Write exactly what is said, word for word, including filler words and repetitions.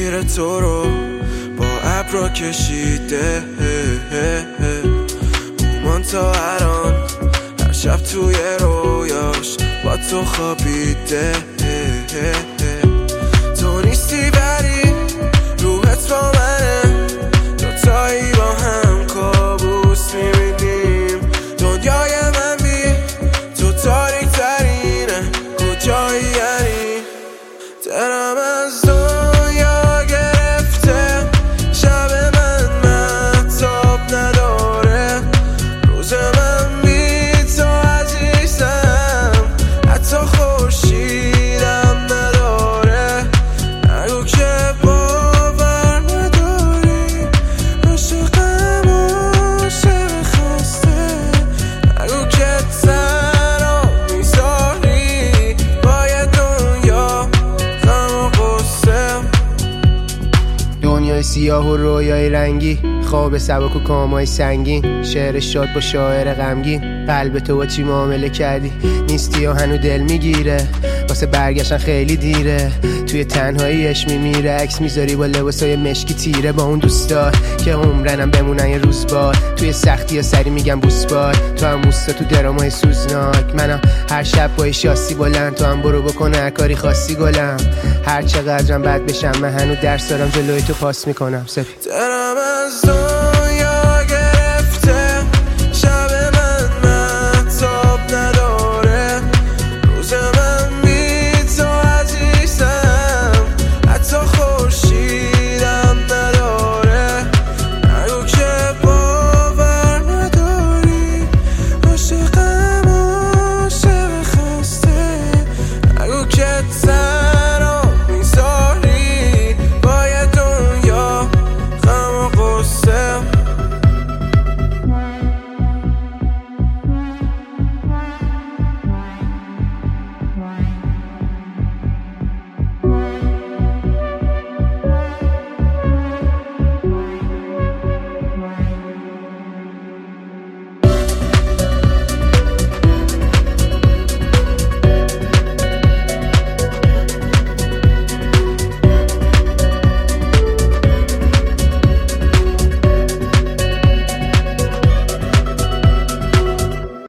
تصویر تو رو با ابرا کشیده، اومان تا الان هر شب توی رویاش با تو خوابیده. تو نیستی ولی روحت با منه، دوتایی با هم کابوس میبینیم. دنیای من بی تو تاریک ترینه، کجایی یعنی؟ دلم از دنیا گرفته، شب من مهتاب نداره، روز من بی تو عزیزم حتی خورشیدم نداره. نگو که باور نداری، عاشقم عاشق خسته، نگو که تنها میذاری باید دنیا غم و غصه. دنیای سیاه و رویای رنگی، خواب سبک و کامای سنگین، شعر شاد با شاعر غمگین. قلب تو با چی معامله کردی؟ نیستی و هنو دل میگیره، واسه برگشتن خیلی دیره. توی تنهاییش میمیره، عکس میذاری با لباسای مشکی تیره، با اون دوستا که عمرنم بمونن یه روز بار. توی سختی یا سری میگم بوسبار، تو هم موستا تو درامای سوزناک. منم هر شب با شاسی بلند، تو هم برو بکن هر کاری خاصی گلم. هر چقدرم بد بشم من هنو درس دارم، جلوی تو پاس میکنم سپید. دلم از